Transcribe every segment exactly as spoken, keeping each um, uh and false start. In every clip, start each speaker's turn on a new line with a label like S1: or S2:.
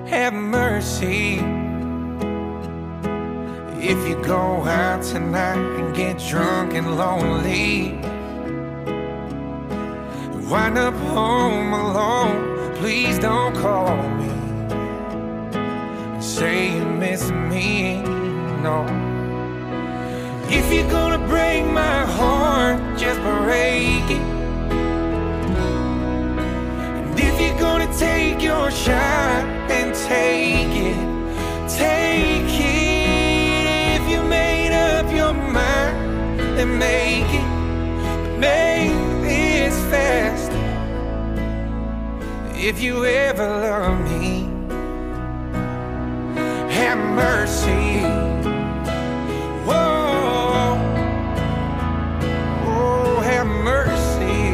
S1: have mercy. If you go out tonight and get drunk and lonely, wind up home alone, please don't call me and say you miss me, no. If you're gonna break my heart, just break it. And if you're gonna take your shot, then take it, take it. If you made up your mind, then make it, make this fast. If you ever love me, have mercy. Whoa, oh, have mercy.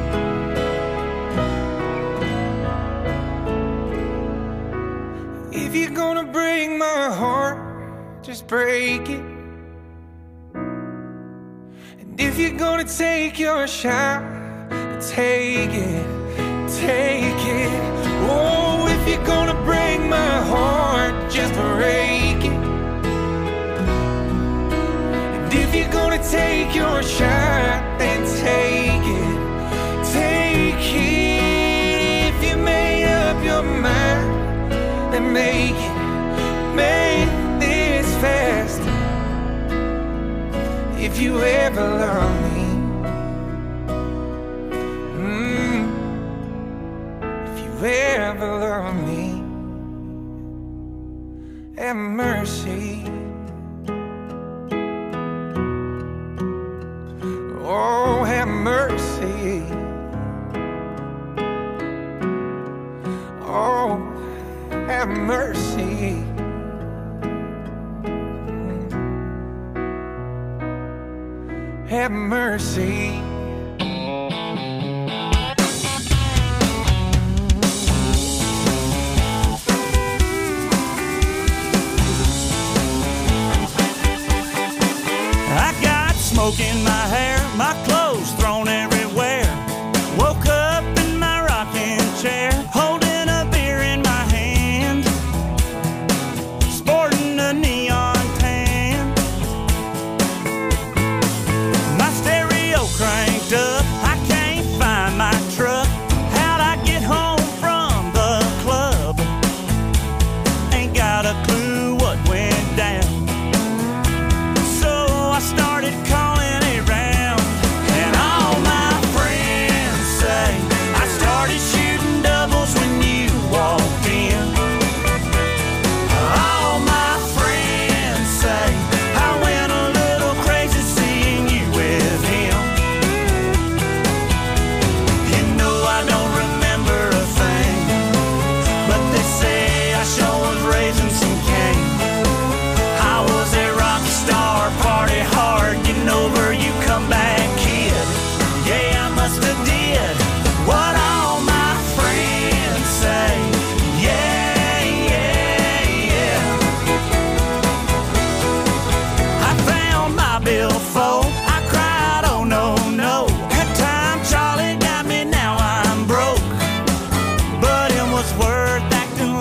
S1: If you're gonna break my heart, just break it. And if you're gonna take your shot, take it, take it. Oh, if you're gonna break my heart, just break it. And if you're gonna take your shot, then take it, take it. If you made up your mind, then make it, make this fast. If you ever love me, mm, if you ever love me, have mercy. Oh, have mercy. Oh, have mercy. Have mercy.
S2: I got smoke in my hair, my clothes thrown everywhere. Woke up in my rocking chair, holding a beer in my hand, sporting a neon tan. My stereo cranked up, I can't find my truck. How'd I get home from the club? Ain't got a clue what went down. So I started calling around, and all my friends say I started shooting doubles when you walked in. All my friends say I went a little crazy seeing you with him. You know I don't remember a thing, but they say I sure was raising some cane. I was a rock star, party hard, getting over you come back kid. Yeah, I must have did what all my friends say. Yeah, yeah, yeah. I found my billfold, I cried, oh no, no. Good time, Charlie got me, now I'm broke. But it was worth acting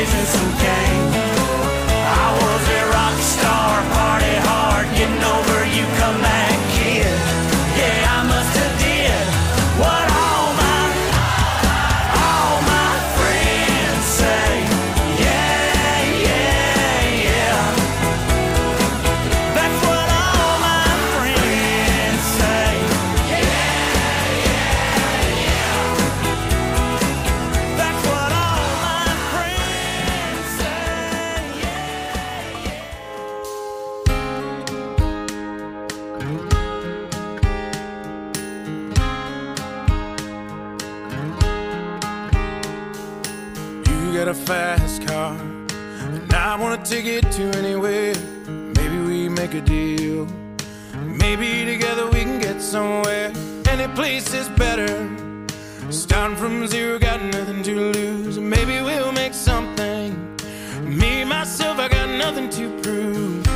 S2: raising some cane. I was a rock star, party hard, getting over you come back kid. Yeah, I must have did what all my, all my friends say. Yeah, yeah, yeah. That's what all my friends say. Yeah, yeah, yeah. That's what all my friends say. Yeah, yeah.
S1: You got a fast car, and I wanna take it to anywhere. Maybe we make a deal. Maybe together we can get somewhere. Any place is better. Starting from zero, got nothing to lose. Maybe we'll make something. Me, myself, I got nothing to prove.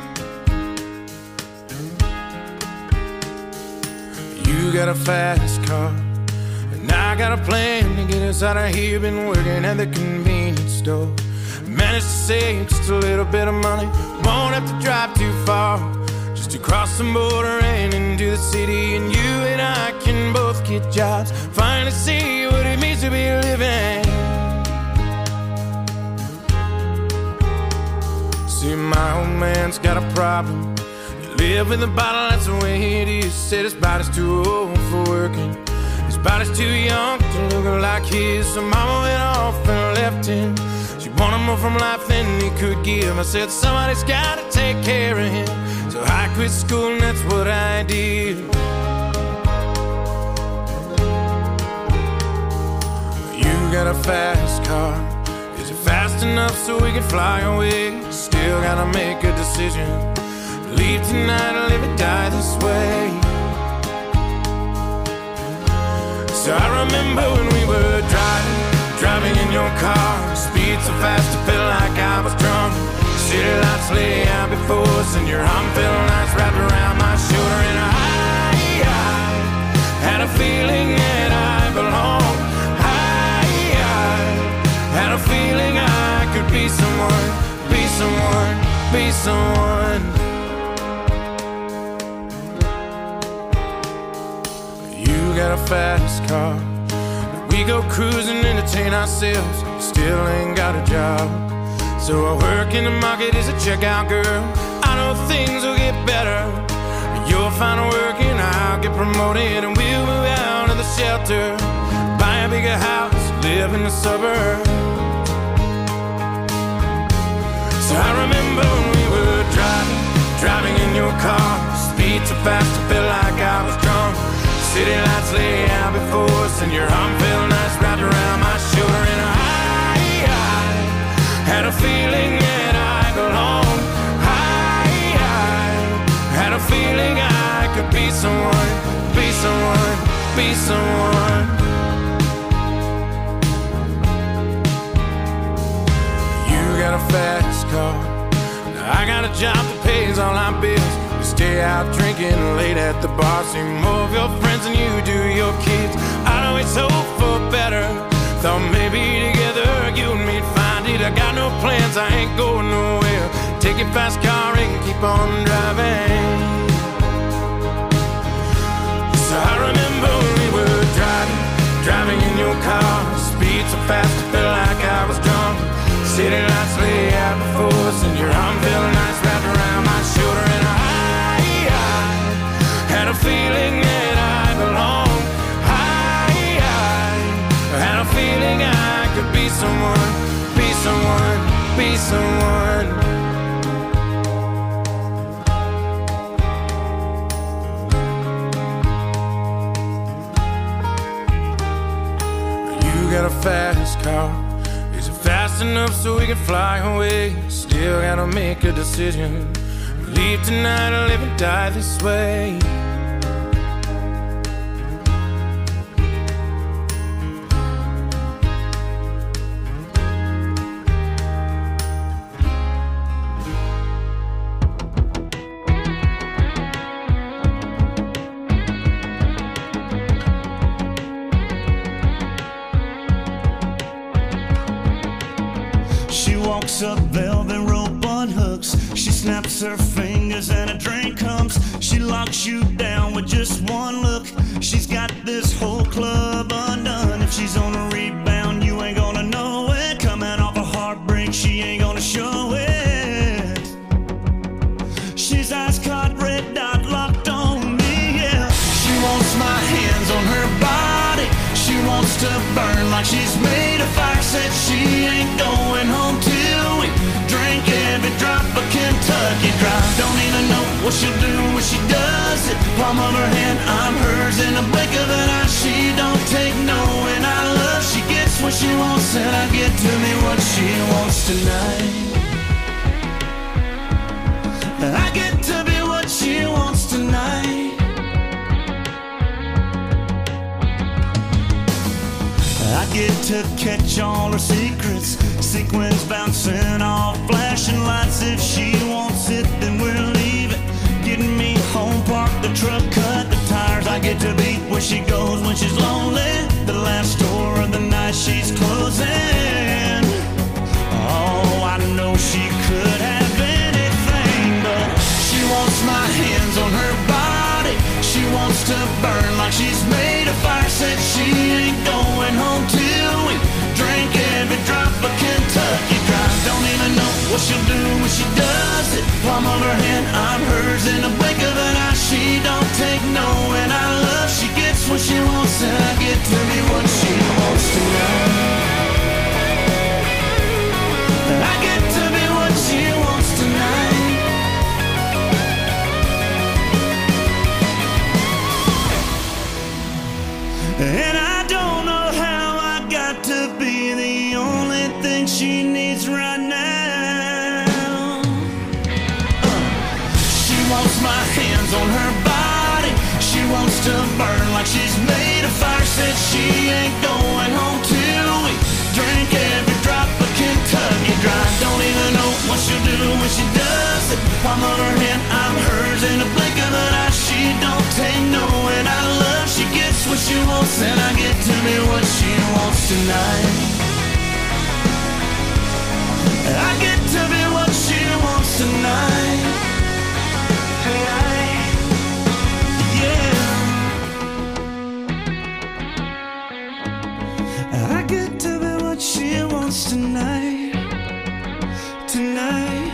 S1: You got a fast car, and I got a plan to get us out of here. Been working at the convenience store. Managed to save just a little bit of money. Won't have to drive too far, just to cross the border and into the city. And you and I can both get jobs, finally see what it means to be living. See, my old man's got a problem. He live in the bottle, that's the way it is. Said his body's too old for working, his body's too young to look like his. So mama went off and left him. She wanted more from life than he could give. I said somebody's gotta take care of him. So I quit school and that's what I did. You got a fast car. Is it fast enough so we can fly away? Still gotta make a decision. Leave tonight or live or die this way. So I remember when we were driving, driving in your car. Speed so fast I felt like I was drunk. City lights lay out before us, and your arm felt nice wrapped around my shoulder. And I, I had a feeling that I belonged. I, I had a feeling I could be someone, be someone, be someone. You got a fast car. We go cruising, entertain ourselves. Still ain't got a job. So I work in the market as a checkout girl. I know things will get better. You'll find work and I'll get promoted, and we'll move out of the shelter, buy a bigger house, live in the suburbs. So I remember when we were driving, driving in your car. Speed so fast I felt like I was drunk. City lights lay out before us, and your arm felt nice wrapped around my shoulder. And I, I had a feeling that I belonged. I, I had a feeling I could be someone, be someone, be someone. You got a fast car. Now I got a job that pays all our bills. Stay out drinking late at the bar. See more of your friends than you do your kids. I'd always hope for better. Thought maybe together you and me'd find it. I got no plans, I ain't going nowhere. Take your fast car and keep on driving. So I remember when we were driving, driving in your car. Speed so fast I felt like I was drunk. City lights lay out before us, and your arm felt nice wrapped around my shoulder. And I had a feeling that I belonged. I, I had a feeling I could be someone, be someone, be someone. You got a fast car. Is it fast enough so we can fly away? Still gotta make a decision. Leave tonight or live and die this way.
S2: She walks up velvet rope on hooks. She snaps her fingers and a drink comes. She locks you down with just one look. She's got this whole club undone. If she's on a rebound, you ain't gonna know it. Coming off a heartbreak, she ain't gonna show it. She's ice cold, red dot locked on me, yeah. She wants my hands on her body. She wants to burn like she's made of fire. Said she ain't going home till we drink every drop of Kentucky Dry. Don't even know what she'll do when she does it. Palm of her hand, I'm hers in the blink of an eye. She don't take no, and I love. She gets what she wants, and I get to me what she wants tonight. I get to be what she wants tonight. I get to catch all her secrets. Sequins bouncing off flashing lights. If she wants it, then we'll leave it. Getting me home, park the truck, cut the tires. I get to be where she goes when she's lonely. The last store of the night she's closing. Oh, I know she could have anything, but she wants my hands on her body. She wants to burn like she's made of fire. Said she ain't going home till we drink every drop of Kentucky Dry. Don't even know what she'll do when she does it. Palm of her hand, I'm hers in the blink of an eye. She don't take no, and I love. She gets what she wants, and I get to be what she wants tonight. I get to be what she wants tonight. And I don't know how I got to be the only thing she needs right now. uh. She wants my hands on her body. She wants to burn like she's made of fire. Said she ain't going home till we drink every drop of Kentucky Dry. Don't even know what she'll do when she does it. Palm of her hand, I'm hers in a blink of an eye. She don't take no, and I love. She gets what she wants, and I get to be what she wants tonight. I get to be what she wants tonight. Yeah. I get to be what she wants tonight. Tonight.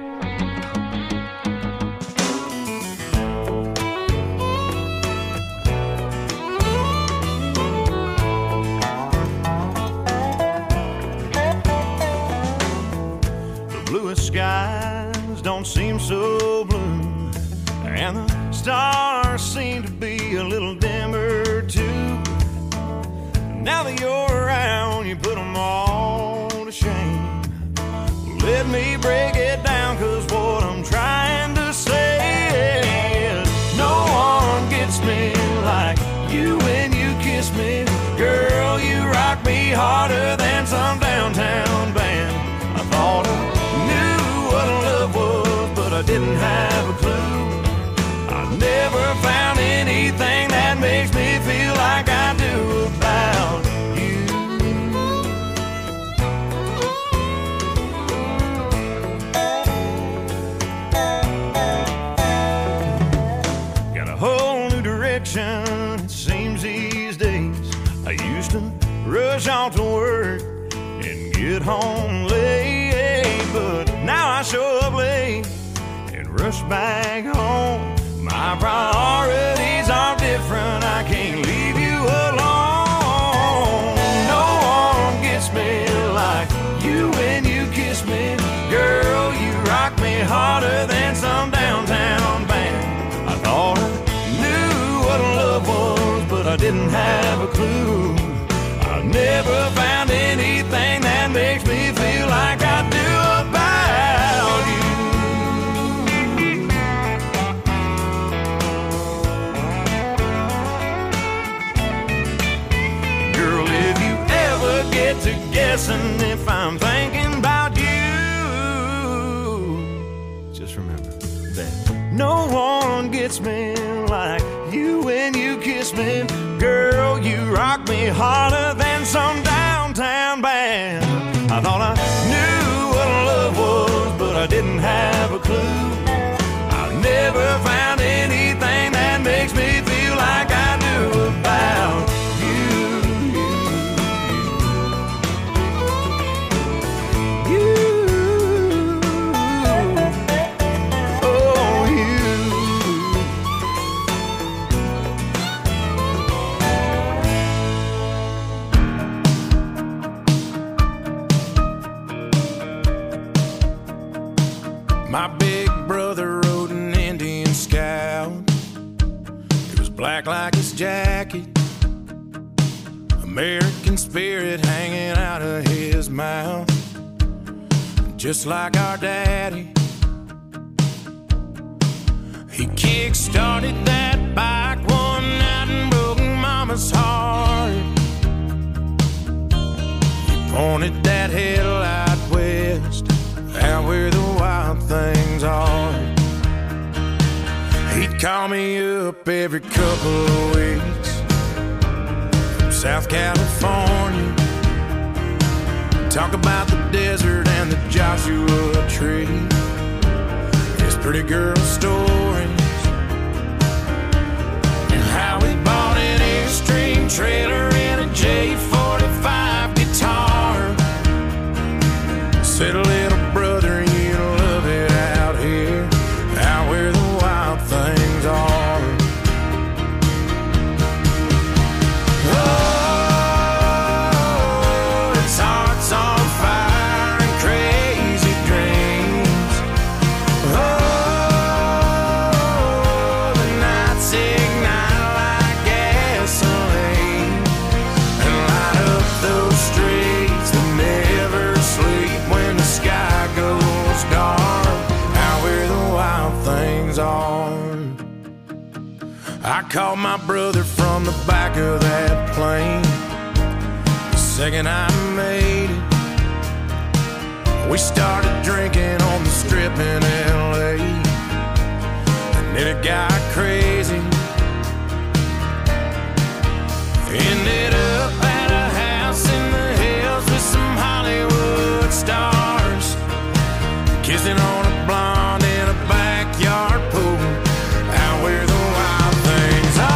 S2: Skies don't seem so blue, and the stars seem to be a little dimmer too. Now that you're around, you put them all to shame. Let me break it down, cause what I'm trying to say is no one gets me like you when you kiss me. Girl, you rock me harder than some downtown band. I thought I what love was, but I didn't have a clue. I never found anything that makes me feel like I do about you. Got a whole new direction, it seems these days. I used to rush off to work and get home late, but now I show up late and rush back home. My priorities are different, I can't leave you alone. No one gets me like you when you kiss me. Girl, you rock me harder than some downtown band. I thought I knew what love was, but I didn't have a clue. I never found anything that makes me feel like I do about you. Girl, if you ever get to guessing if I'm thinking about you, just remember that no one gets me like you when you kiss me. Girl, you rock me harder than some downtown band. I thought I knew
S1: My big brother rode an Indian Scout. It was black like his jacket, American spirit hanging out of his mouth. Just like our daddy, he kick-started that bike one night and broke Mama's heart. He pointed that headlight west, out where the wild things are. He'd call me up every couple of weeks from South California, talk about the desert and the Joshua Tree, his pretty girl stories, and how he bought an Airstream trailer and a J forty-five guitar. Said, little brother, you'll love it out here, out where the wild things are. Oh, it's hearts on fire and crazy dreams. Oh, the nights ignite like gasoline and light up those streets that never sleep when the sky goes dark, out where the wild things are. I called my brother from the back of that plane the second I made it. We started drinking on the strip in L A, and then it got crazy. Ended up at a house in the hills with some Hollywood stars, kissing on a blonde in a backyard pool, out where the wild things are.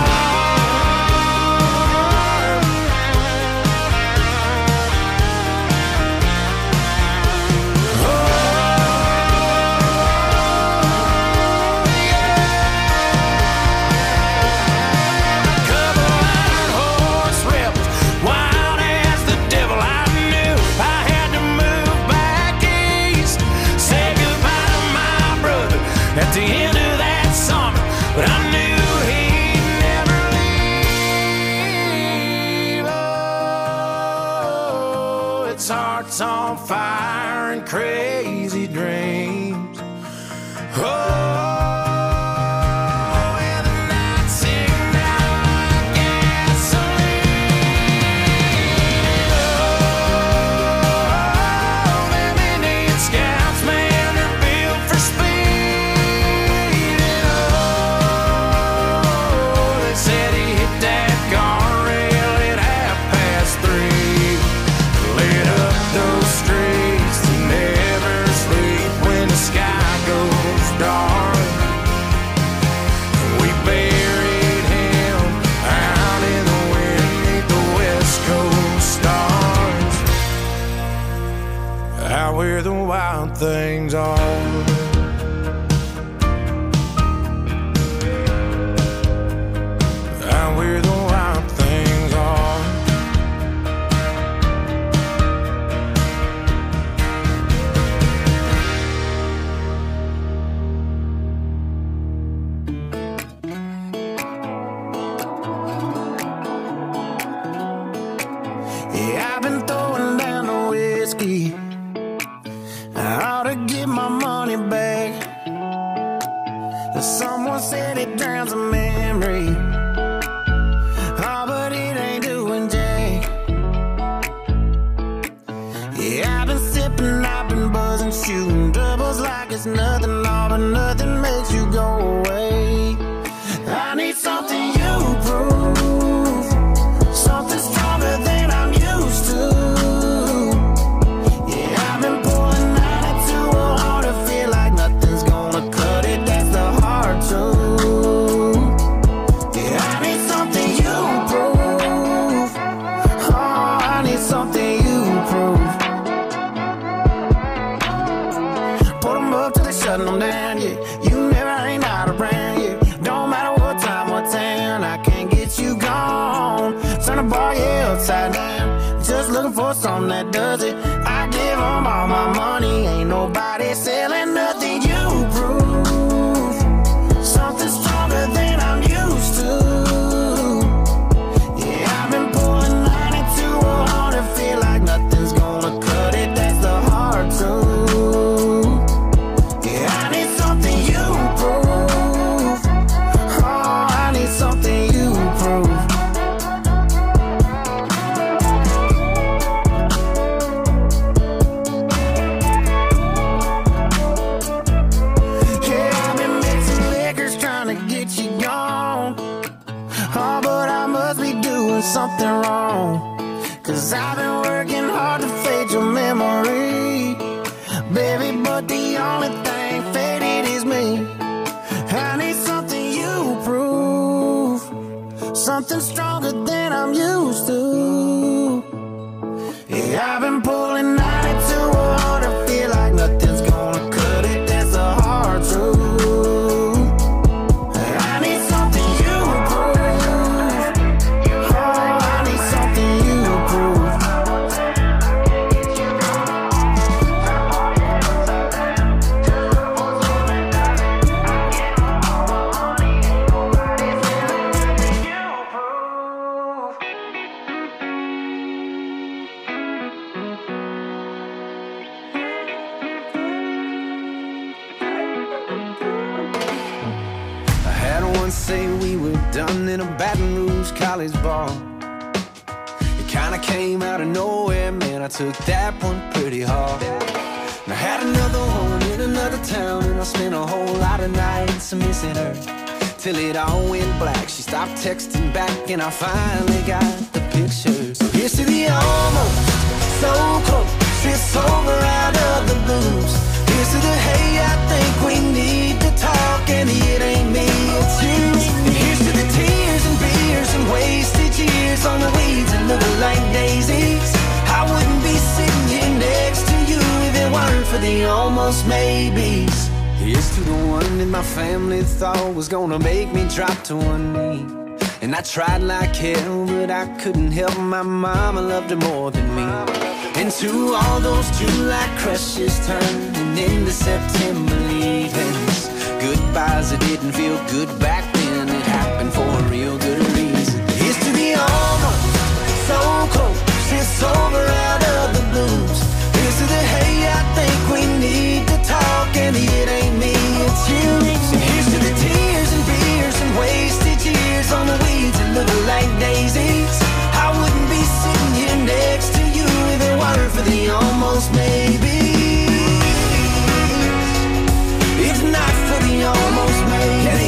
S1: Oh, yeah. Couple iron horse rebels, wild as the devil. I knew I had to move back east, say goodbye to my brother at the end of that summer, but I knew he'd never leave. Oh, it's hearts on fire and crazy dreams. Oh, and the nights ignite like gasoline. Oh, them Indian Scouts, man, they're built for speed. And oh, they said he hit that guardrail at half past three, lit up those streets that never sleep when the sky goes dark. We buried him out in the wind beneath the West Coast stars, out where the wild things are. Out where the wild things are. Yeah, I've been throwing down the whiskey. I ought to get my money back. Someone said it drowns a memory. Oh, but it ain't doing jack. Yeah, I've been sipping, I've been buzzing, shooting doubles like it's nothing, all but nothing makes you go away. I need something you prove, something stronger than I'm used to. Yeah, I've been pulling ninety-two hard to feel like nothing's gonna cut it. That's the hard truth. Yeah, I need something you prove. Oh, I need something you prove. Put 'em up till they shutting them down, yeah. You never ain't not around, yeah. Don't matter what time, what town, I can't get you gone. Turn the bar, yeah, upside down. Just looking for something that does it. I give 'em all my money, ain't nobody selling nothing. You
S3: something wrong, 'cause I've been working hard to fade your memory, baby, but the only thing faded is me. I need something you prove, something stronger than I'm used to. Yeah, I've been pulling ninety-two oh one to feel like nothing's gonna cut it, that's the hard truth. I need something you prove, oh, I need something you prove.
S4: Say we were done in a Baton Rouge college bar. It kinda came out of nowhere, man, I took that one pretty hard. And I had another one in another town, and I spent a whole lot of nights missing her, till it all went black. She stopped texting back, and I finally got the picture. So here's to the almost, so close, it's over out of the blues. Here's to the hey, I think we need to talk, and it ain't me, it's you. And here's to the tears and beers and wasted years on the weeds and looking like daisies. I wouldn't be sitting here next to you if it weren't for the almost maybes. Here's to the one that my family thought was gonna make me drop to one knee. And I tried like hell, but I couldn't help my mama loved her more than me. And to all those July crushes turning into September leavings, goodbyes that didn't feel good back then, it happened for a real good reason. Here's to the almost, so close, it's over out of the blues. Here's to the hey, I think we need to talk, and it ain't me, it's you. So here's to the tears and beers and wasted years on the weeds and looking like daisies. I wouldn't be sitting here next to you if it weren't for the almost maybe. If not for the almost maybe.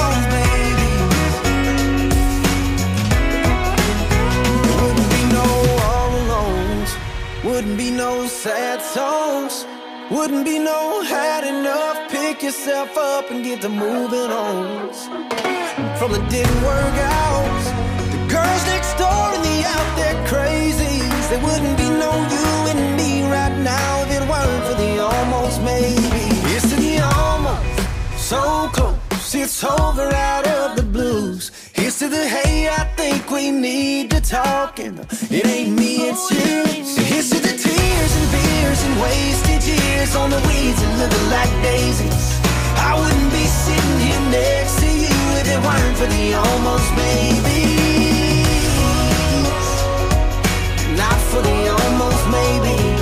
S4: There wouldn't be no all alones, wouldn't be no sad songs, wouldn't be no had enough. Pick yourself up and get to moving on. From the didn't work out, the girls next door and the out there crazies. There wouldn't be no you and me right now if it weren't for the almost maybe. It's to the almost, so close, it's over out of the blues. Here's to the hey, I think we need to talk, and it ain't me, it's you. So here's to the tears and beers and wasted years on the weeds and looking like daisies. I wouldn't be sitting here next to you if it weren't for the almost maybe. Not for the almost maybes.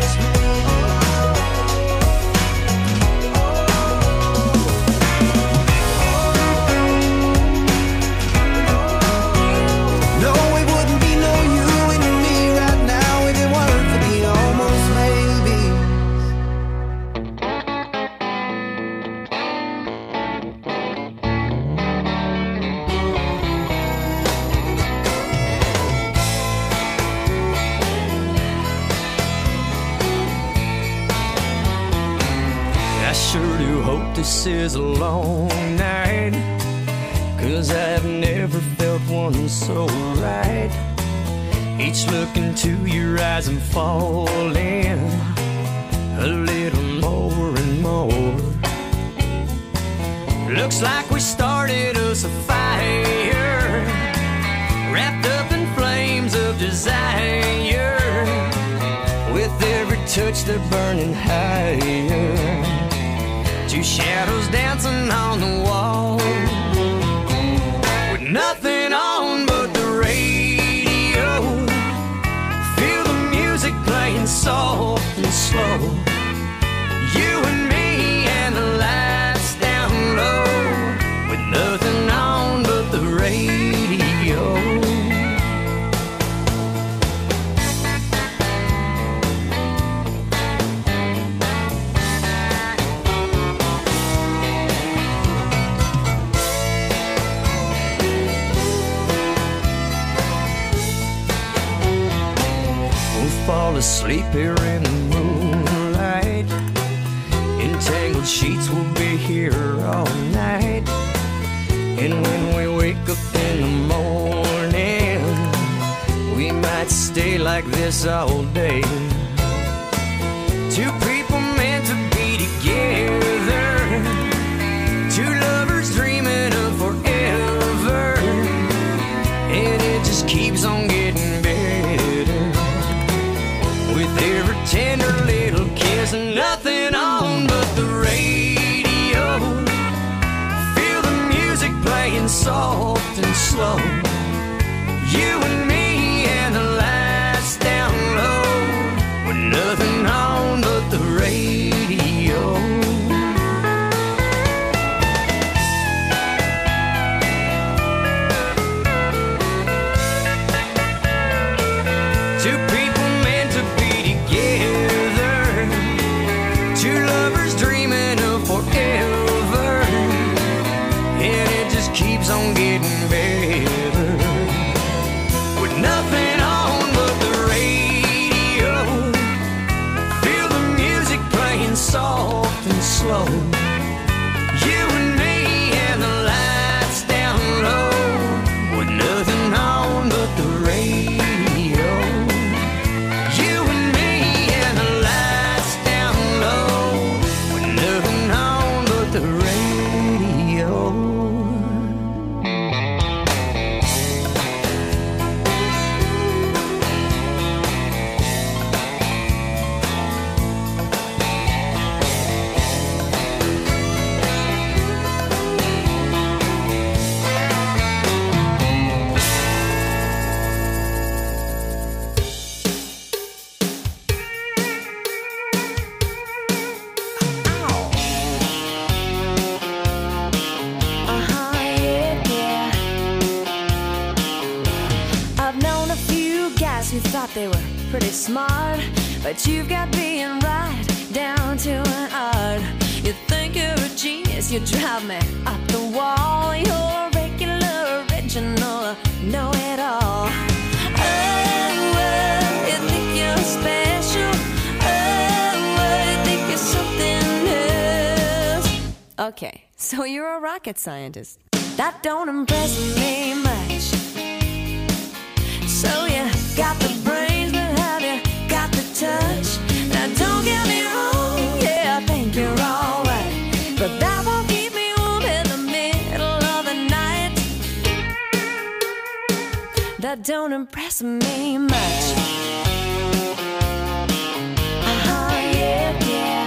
S4: No, it wouldn't be no you and me right now if it weren't for the almost maybes.
S5: I sure do hope this is a long night, 'cause I've never felt one so right. Each look into your eyes I'm falling a little more and more. Looks like we started us a fire, wrapped up in flames of desire. With every touch they're burning higher, two shadows dancing on the wall, with nothing on but the radio. Feel the music playing soft and slow. You and me and the lights down low, with nothing on but the radio. sleep here in the moonlight. Entangled sheets will be here all night. And when we wake up in the morning, we might stay like this all day. Two people meant to be together, two lovers dreaming of forever, and it just keeps on getting better. With every tender little kiss, nothing on but the radio. Feel the music playing soft and slow. You and me and the lights down low, with nothing on but the radio. Two people meant to be together, two lovers dreaming of forever, and it just keeps on getting better. With nothing on but the radio, feel the music playing soft and slow. You and me and the lights down low, with nothing on but the radio. You and me and the lights down low, with nothing on but the radio.
S6: Uh-huh, yeah, yeah. I've known a few guys who thought they were pretty smart, but you've got being right down to an art. You think you're a genius, you drive me up the wall. You're regular, original, know-it-all. Oh, oh, you think you're special. Oh, oh, you think you're something else. Okay, so you're a rocket scientist. That don't impress me much. So you got the brains, but have you got the touch? Now don't get me wrong, yeah, I think you're alright, but that won't keep me warm in the middle of the night. That don't impress me much. Uh-huh, yeah, yeah.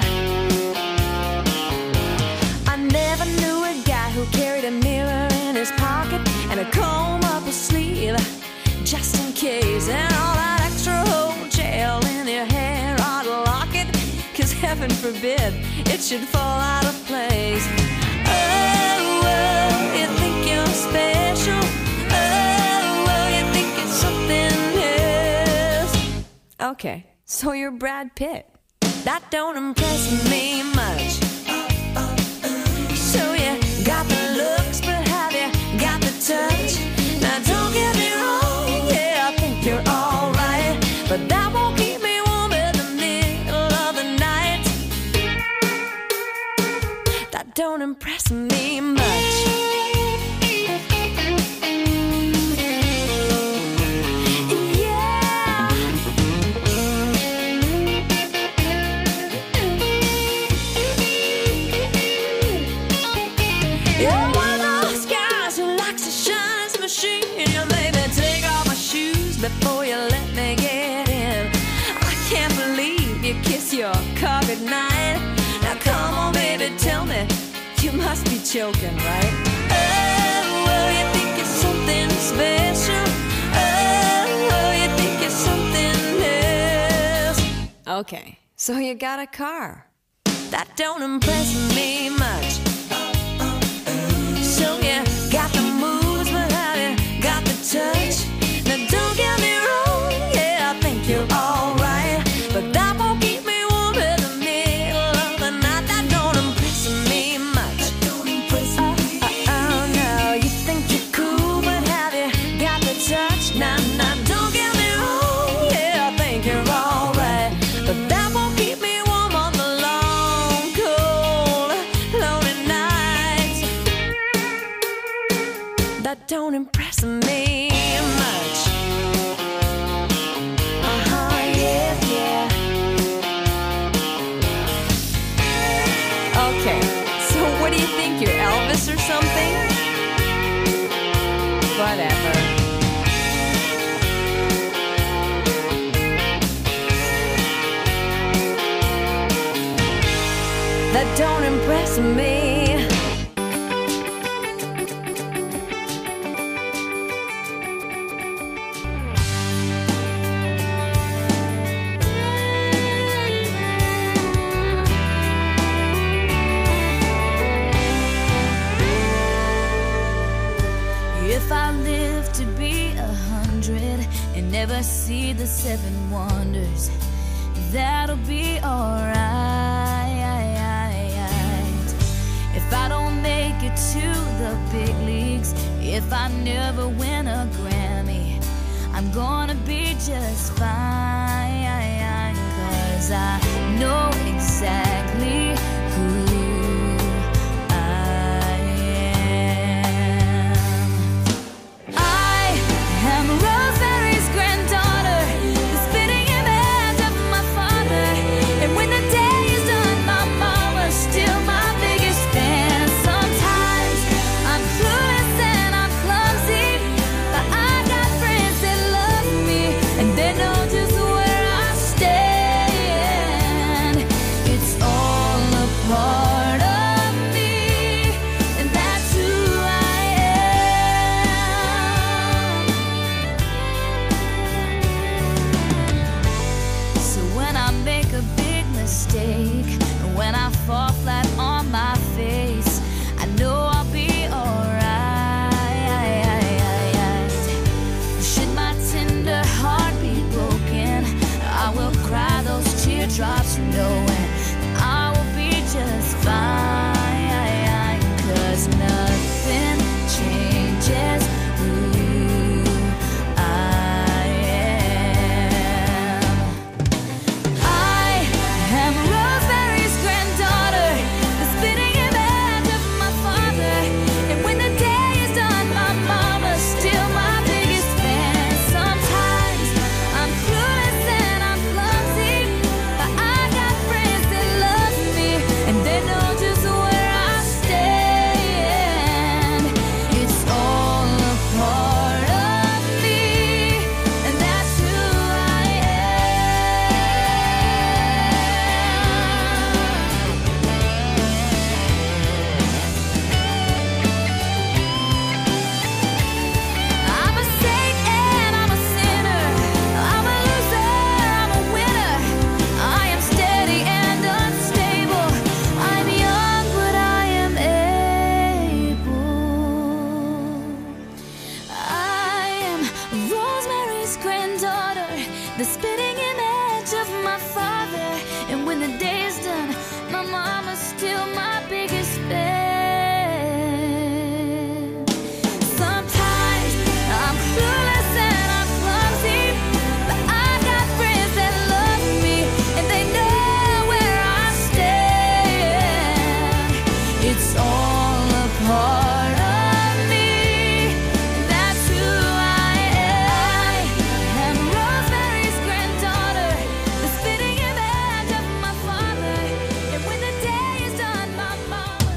S6: I never knew a guy who carried a mirror in his pocket and a comb up his sleeve, just in case. And all that extra whole gel in your hair ought to lock it, 'cause heaven forbid it should fall out of place. Oh, oh, you think you're special. Oh, oh, you think it's something else. Okay, so you're Brad Pitt. That don't impress me much. So you got the looks, but have you got the touch? Now don't get me wrong, yeah, I think you're alright, but that won't keep me warm in the middle of the night. That don't impress me much. Yeah. You're one of those guys who likes to shine his machine. You made me take off my shoes before you let me get in. I can't believe you kiss your car goodnight. Now come on, baby, tell me, you must be joking, right? Oh, oh, you think it's something special. Oh, oh, you think it's something else. Okay, so you got a car. That don't impress me much. So you got the moves, but have you got the touch? Now don't get me wrong, yeah, I think you're alright, but that won't keep me warm in the middle of the night. That don't impress me much. That don't impress me. Oh, oh, oh, no, you think you're cool, but have you got the touch? Nah, nah, don't get me wrong, yeah, I think you're alright, Christmas or something? Whatever. That don't impress me. If I live to be a hundred and never see the seven wonders, that'll be alright. If I don't make it to the big leagues, if I never win a Grammy, I'm gonna be just fine, 'cause I know exactly who I am. I am Rosemary's granddaughter, the spitting image of my father, and when the day is done, my mama's still my biggest fan. Sometimes I'm clueless and I'm clumsy, but I got friends that love me, and they know just where I stand. It's all a part of me, and that's who I am. So when I make a big mistake, and when I fall flat on my face, I know I'll be alright. Should my tender heart be broken, I will cry those teardrops knowing I will be just fine, 'cause nothing changes who I am. I am Rosemary's granddaughter, the spitting image of my father, and when the day is done, my mama's still my biggest fan. Sometimes I'm clueless and I'm clumsy, but I got friends that love me, and they know just where I stand. It's all a part of me, and that's who I I'm a saint and I'm a sinner. I'm a loser, I'm a winner. I am steady and unstable. I'm young, but I am able. I am Rosemary's granddaughter, the spitting image of my father, and when the day is done, my mama's still my biggest fan. Sometimes I'm clueless and I'm clumsy, but I got friends that love me, and they know where I stand. It's all a part of me, and that's who I am. I am Rosemary's granddaughter, the spitting image of my father, and when the day is done, my mama's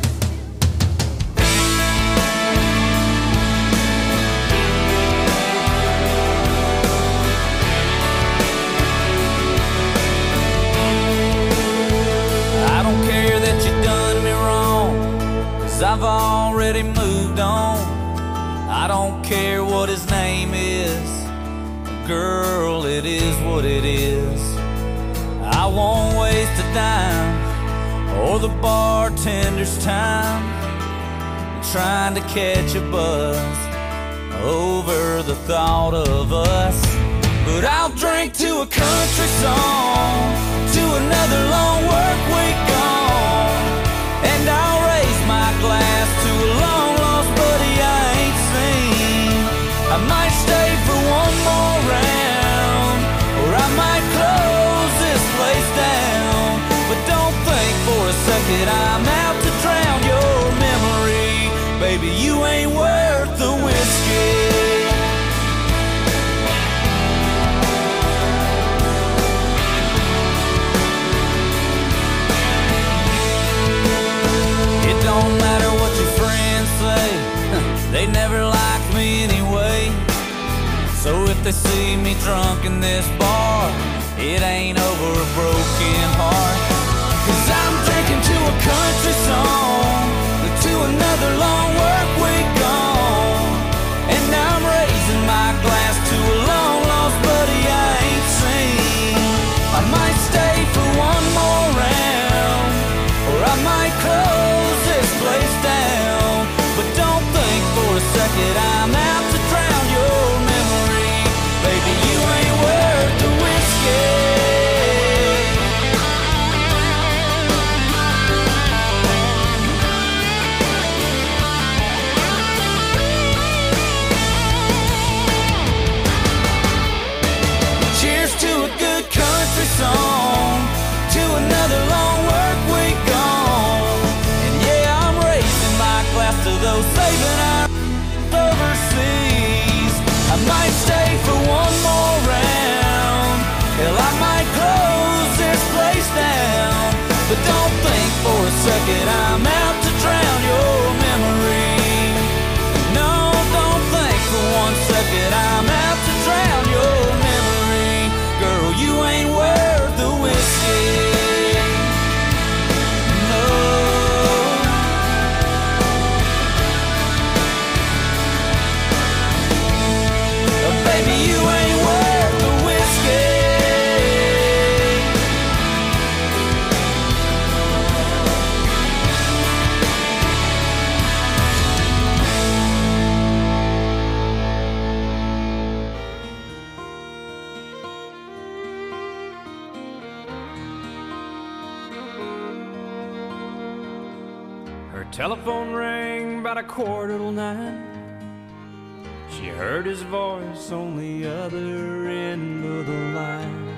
S2: I don't care that you done me wrong, 'cause I've already moved on. I don't care what his name is, girl, it is what it is. I won't waste a dime or the bartender's time trying to catch a buzz over the thought of us. But I'll drink to a country song, to another long work week gone, and I'll raise my glass to a long lost buddy I ain't seen. I might stay for one more round, or I might close this place down. But don't think for a second I'm out to drown your memory. Baby, you ain't worth the whiskey. It don't matter what your friends they see me drunk in this bar, it ain't over a broken heart. Cause I'm drinking to a country song, to another long work week gone, and I'm raising my glass to a long lost buddy I ain't seen. I might stay for one more round, or I might close this place down, but don't think for a second I'm out to drown your memory. Baby, you ain't worth the whiskey. Cheers to a good country song, to another long work week gone, and yeah, I'm raising my glass to those saving our overseas. I might stay for one more round, hell, I might close this place down, but don't think for a second I'm out to drown your memory. No, don't think for one second I'm out to drown your memory. Girl, you ain't worth the whiskey. Baby, you ain't worth the whiskey.
S5: Her telephone rang about a quarter till nine. She heard his voice on the other end of the line.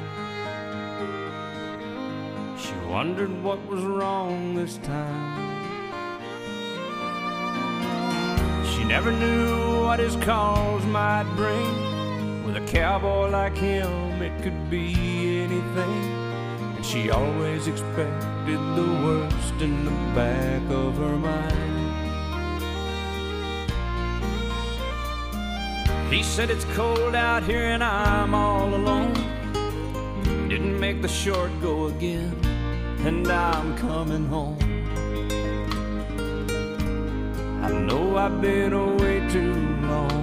S5: She wondered what was wrong this time. She never knew what his calls might bring. With a cowboy like him, it could be anything. And she always expected the worst in the back of her mind. He said it's cold out here and I'm all alone. Didn't make the short go again, and I'm coming home. I know I've been away too long.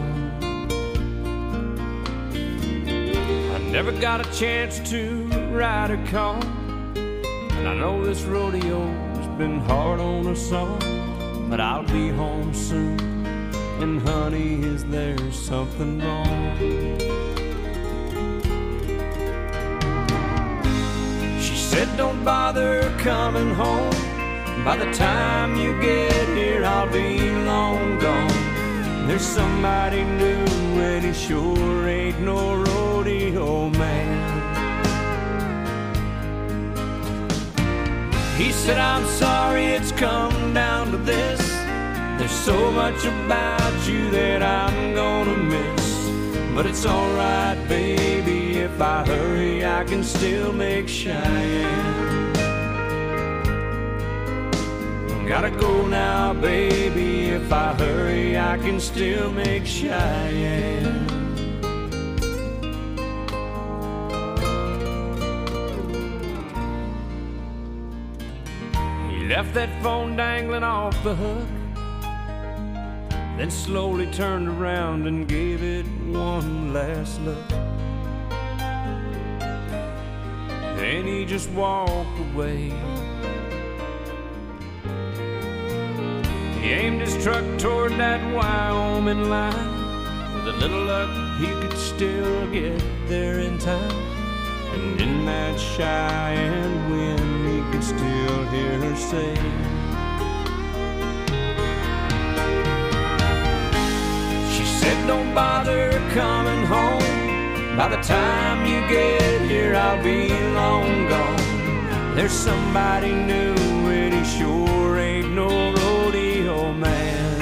S5: I never got a chance to ride or call, and I know this rodeo's been hard on us all, but I'll be home soon. And honey, is there something wrong? She said don't bother coming home. By the time you get here, I'll be long gone. There's somebody new and he sure ain't no rodeo man. He said I'm sorry it's come down to this. There's so much about you that I'm gonna miss, but it's alright, baby, if I hurry I can still make Cheyenne. Gotta go now, baby, if I hurry I can still make Cheyenne. He left that phone dangling off the hook, then slowly turned around and gave it one last look. Then he just walked away. He aimed his truck toward that Wyoming line. With a little luck, he could still get there in time. And in that Cheyenne wind, he could still hear her say, don't bother coming home. By the time you get here, I'll be long gone. There's somebody new and he sure ain't no rodeo man.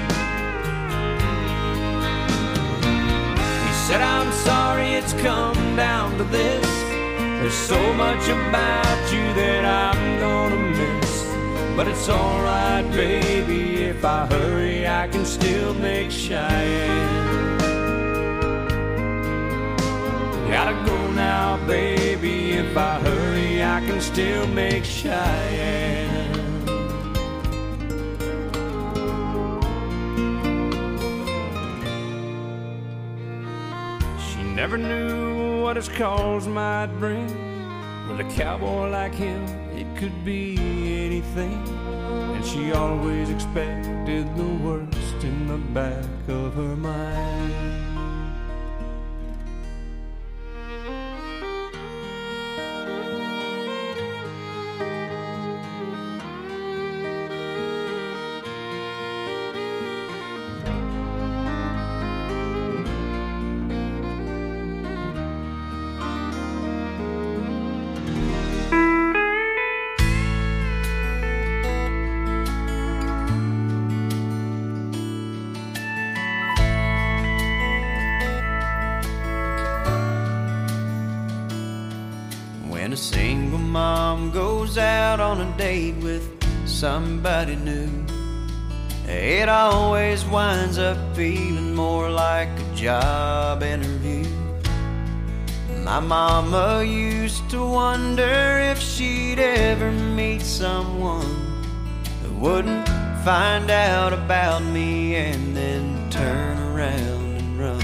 S5: He said, I'm sorry it's come down to this. There's so much about you that I'm gonna miss, but it's alright, baby, if I hurry I can still make Cheyenne. Gotta go now, baby. If I hurry, I can still make Cheyenne. She never knew what his calls might bring. With a cowboy like him, it could be anything. And she always expected the worst in the back of her mind.
S4: When a single mom goes out on a date with somebody new, it always winds up feeling more like a job interview. My mama used to wonder if she'd ever meet someone who wouldn't find out about me and then turn around and run.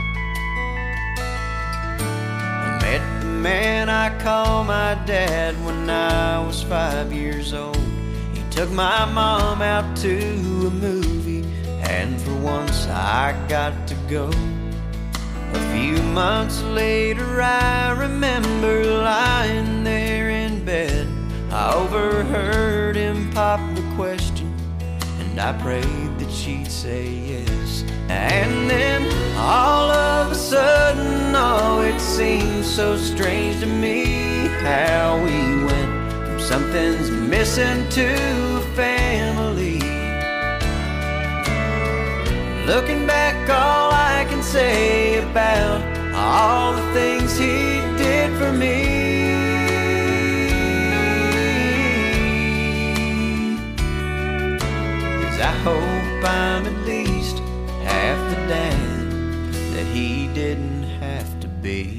S4: I met the man I call my dad when I was five years old. He took my mom out to a movie, and for once I got to go. A few months later I remember lying there in bed. I overheard him pop the question, and I prayed that she'd say yes. And then all of a sudden, oh, it seemed so strange to me how we went from something's missing to a family. Looking back, all I can say about all the things he did for me is I hope I'm at least half the dad that he didn't have to be.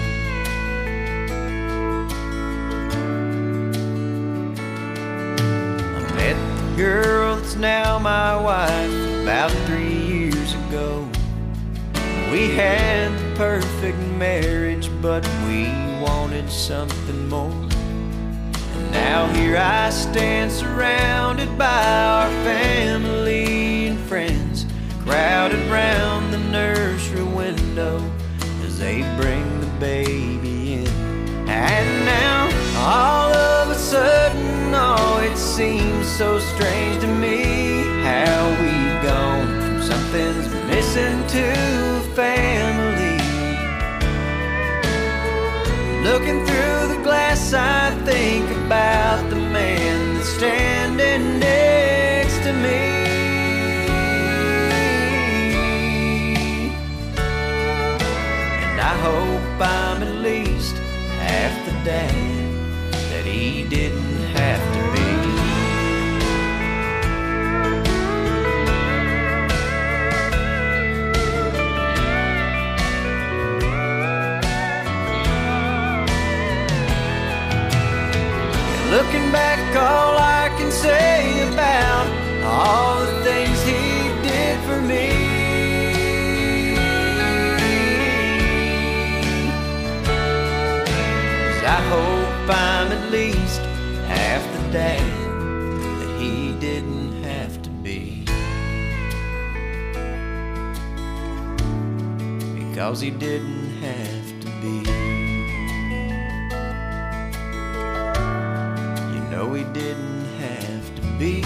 S4: I met the girl that's now my wife about three years ago. We had the perfect marriage, but we wanted something more. And now here I stand surrounded by our family and friends, crowded round the nursery window as they bring the baby in. And now all of a sudden, oh, it seems so strange to me how we've gone from something's missing to family. Looking through the glass, I think about the man that's standing next to me. And I hope I'm at least half the dad that he didn't have to be. Looking back, all I can say about all the things he did for me is I hope I'm at least half the dad that he didn't have to be, because he didn't have to be. No, he didn't have to be.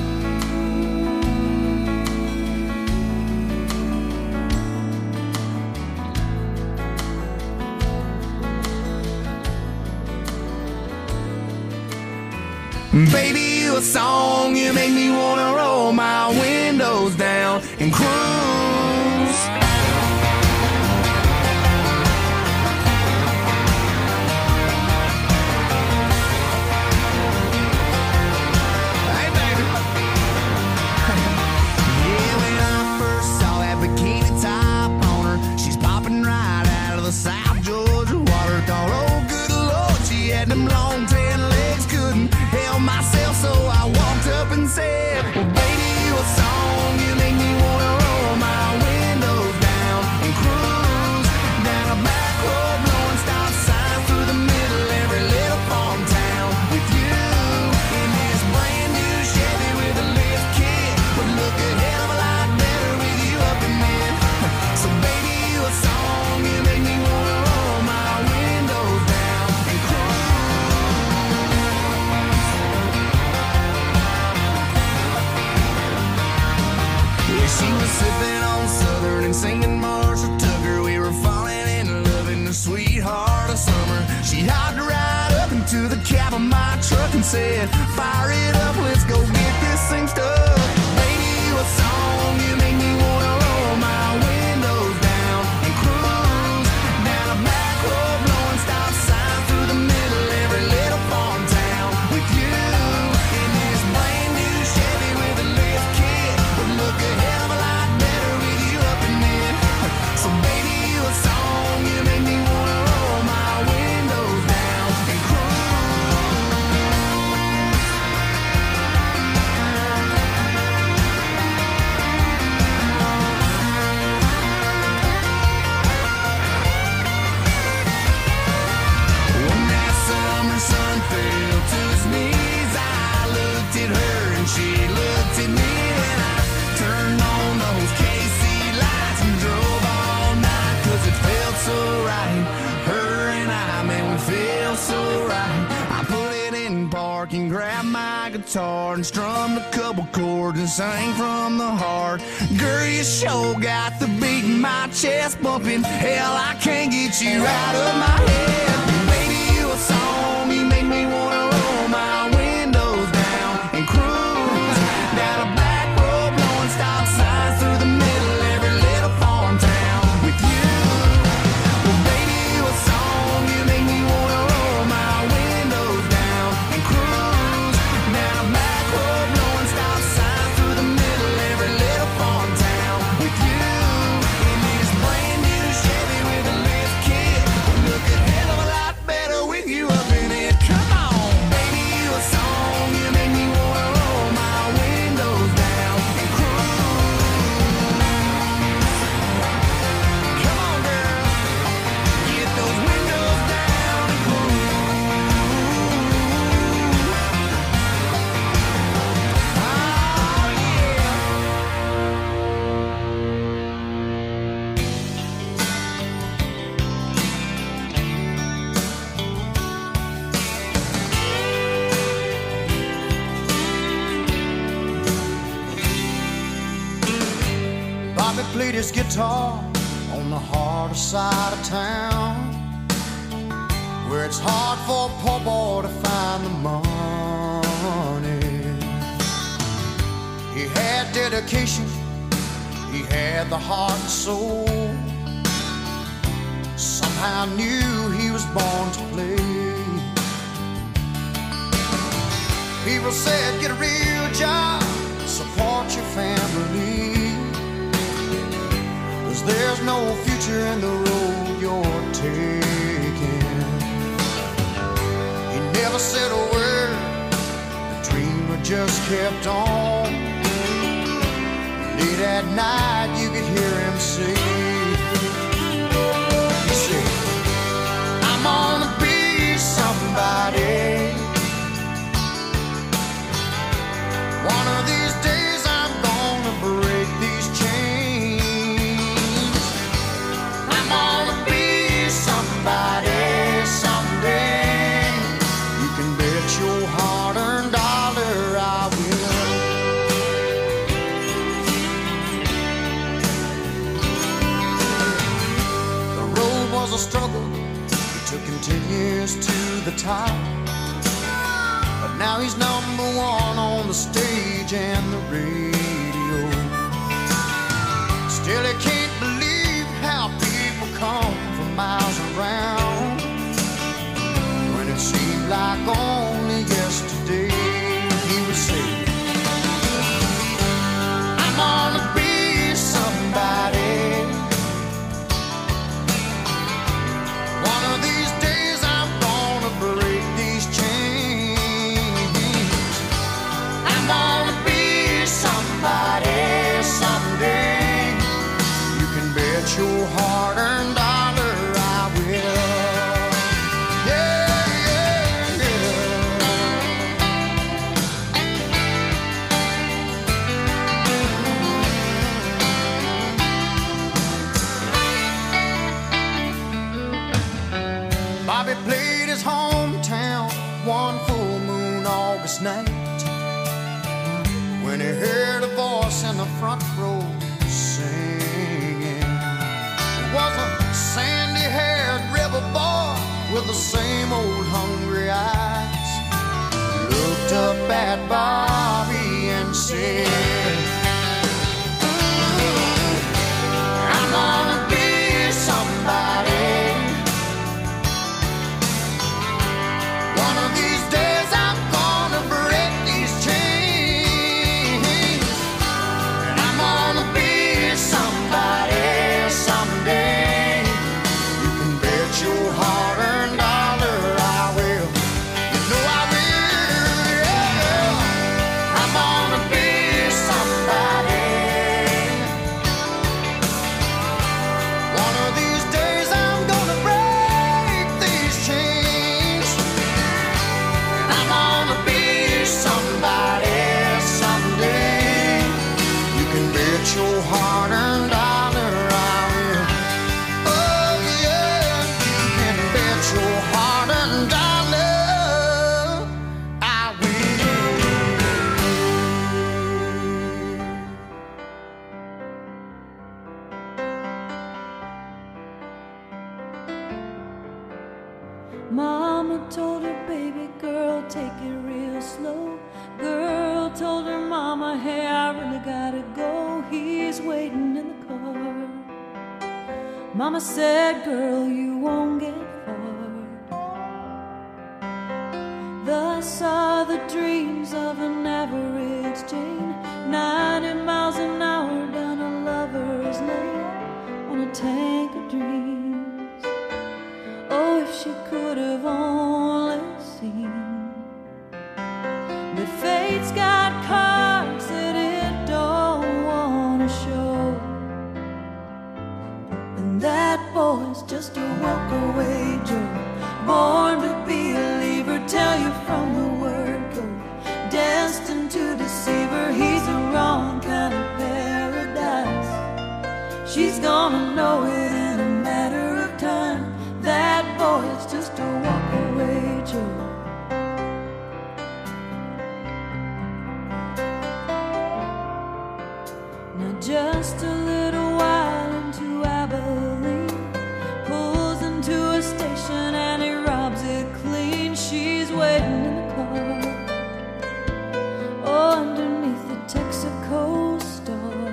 S3: Baby, you a song, you make me wanna roll my windows down and cruise. South Georgia truck and said, fire it up, let's go get this thing stuck. Baby, what song you make me wanna roll my windows down and cruise down a back road, blowing stop signs through the middle of every little farm town with you in this brand new Chevy with a lift kit. Would look a hell of a lot better with you up in it. So baby, what song you make me wanna roll my windows down and when that summer sun fell to its knees, I looked at her and she looked at me, and I turned on those K C lights and drove all night, cause it felt so right. Her and I, man, we feel so right. I put it in park and grabbed my guitar and strummed a couple chords and sang from the heart. Girl, you sure got the beat in my chest bumping. Hell, I can't get you out of my head. Baby, you a song, you make me wanna roll my windows down and cruise down a back road, blowing stop signs through the middle of every little farm town with you. Well, baby, you a song, you make me wanna roll my windows down and cruise down a back road, blowing stop signs through the middle of every little farm town with you in this brand new Chevy with a lift kit. Look a hell of a lot better with you up in it. Come on, baby, you a song, you make me wanna roll my windows down and cruise. Come on, girl, get those windows down and cruise. Oh, yeah. Bobby played his guitar on the harder side of town, where it's hard for a poor boy to find the money. He had dedication, he had the heart and soul. Somehow knew he was born to play. People said, get a real job, support your family, 'cause there's no future in the road you're taking. He never said a word, the dreamer just kept on. Late at night you could hear him say, he said, I'm gonna be somebody. One of these days I'm gonna break these chains. I'm gonna be somebody someday. You can bet your hard-earned dollar I will. The road was a struggle, it took him ten years to the top. But now he's number one on the stage and the radio. Still he can't believe how people come from miles around, when it seemed like only yesterday he would say, I'm gonna be somebody. One of these days I'm gonna break these chains. I'm gonna be somebody someday. You can bet your hard-earned dollar I will. Yeah, yeah, yeah. Bobby played his hometown one full moon August night, when he heard a voice in the front row singing. It was a sandy-haired rebel boy with the same old hungry eyes. looked up at Bobby and said, I'm gonna be somebody. One of these days I'm gonna break these chains, and I'm gonna be somebody someday. You can bet your hard-earned dollar I will. You know I will, yeah. I'm gonna be somebody. One of these days I'm gonna break these chains, and I'm gonna be somebody someday. You can bet your hard-earned dollar I will. Oh yeah, you can bet your hard-earned dollar I will.
S6: Mama told her baby girl, take it real slow. Girl told her mama, hey, I really gotta go. He's waiting in the car. Mama said, girl, you won't get far. Thus are the dreams of an average Jane, ninety miles an hour down a lover's lane on a tank of dreams. Oh, if she could have only seen that fate's got cards that it don't wanna show, and that boy's just a walk-away Joe, born to be a leaver, tell you from the word go, destined to deceive her. He's the wrong kind of paradise. She's gonna know it in a matter of time. That boy is just a walk-away Joe. Now just a little while into Abilene, pulls into a station and he robs it clean. She's waiting in the car, oh, underneath the Texaco star.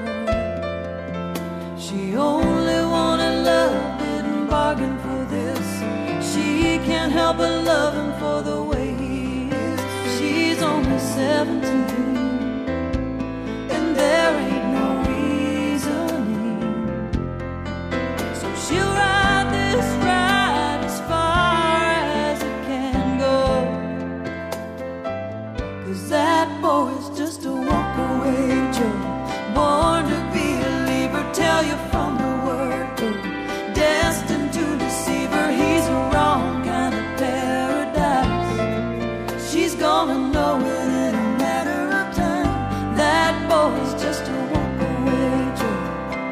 S6: She only wanted love, didn't bargain for this. She can't help but love him for the way he is. She's only seventeen, and there ain't no reasoning. So she'll ride this ride as far as it can go, 'cause that boy's just a walk-away Joe, born to be a leaver, tell you from the word go, destined to deceive her. He's a wrong kind of paradise. She's gonna know it in a matter of time. That boy's just a walk-away Joe.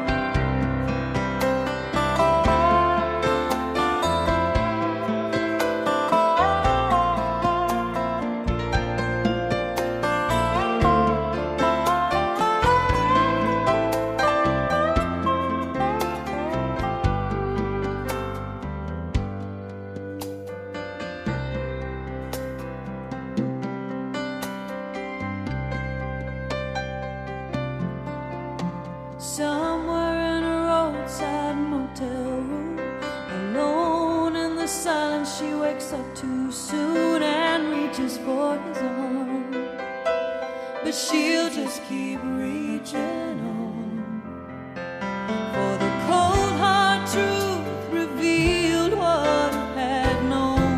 S6: Somewhere in a roadside motel room, alone in the silence, she wakes up too soon and reaches for his arm. But she'll just keep reaching on, for the cold hard truth revealed what it had known.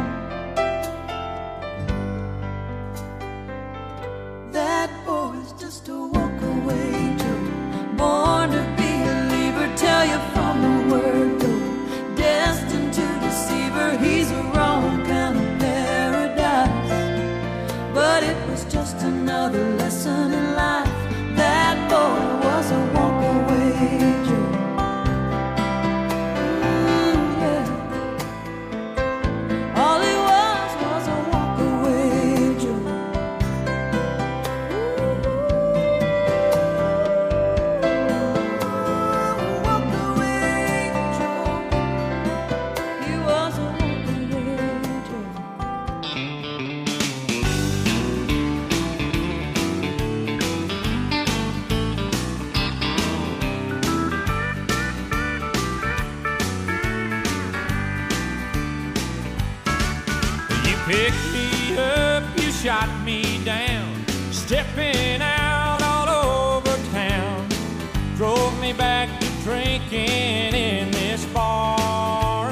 S6: That boy's just a walk-away Joe, born to be a leaver, tell you from the word go, destined to deceive her. He's a wrong kind of paradise, but it was just another lesson in life. That boy was a walk-away Joe. Ooh, yeah. All he was was a walk-away Joe.
S2: me down, stepping out all over town, drove me back to drinking in this bar.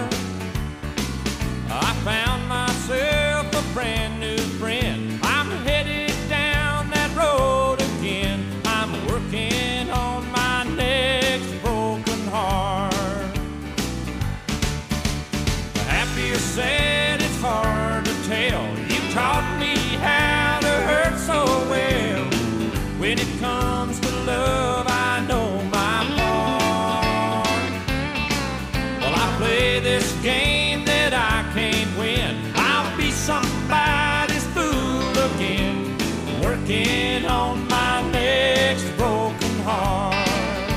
S2: I found myself a brand new friend. I'm headed down that road again. I'm working on my next broken heart. Happy or sad, it's hard to tell. You taught me how to hurt so well. When it comes to love, I know my part. Well, I play this game that I can't win. I'll be somebody's fool again, working on my next broken heart.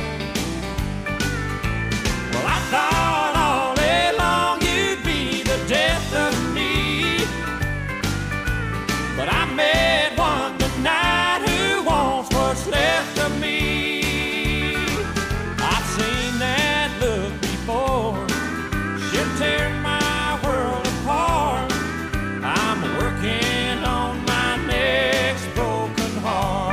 S2: Well, I thought all day long you'd be the death of me, but I met one tonight who wants what's left of me. I've seen that look before. She'll tear my world apart. I'm working on my next broken heart.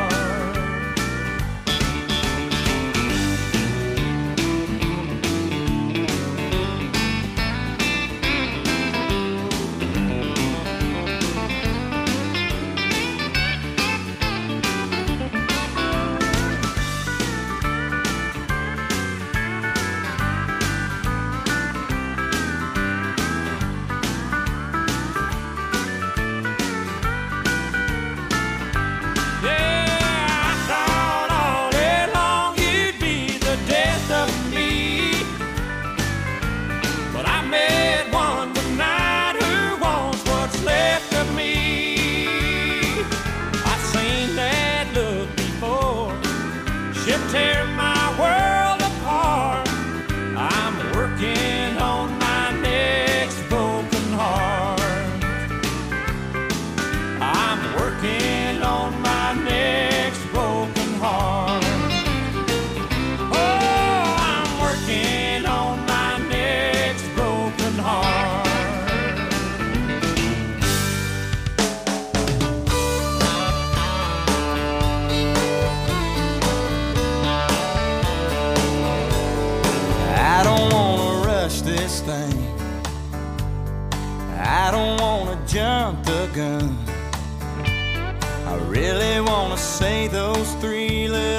S2: Tear my world apart. I'm working on my next broken heart. I'm working on my next broken heart. Oh, I'm working on my next broken heart. I don't wanna rush this thing. I don't wanna jump the gun. I really wanna say those three little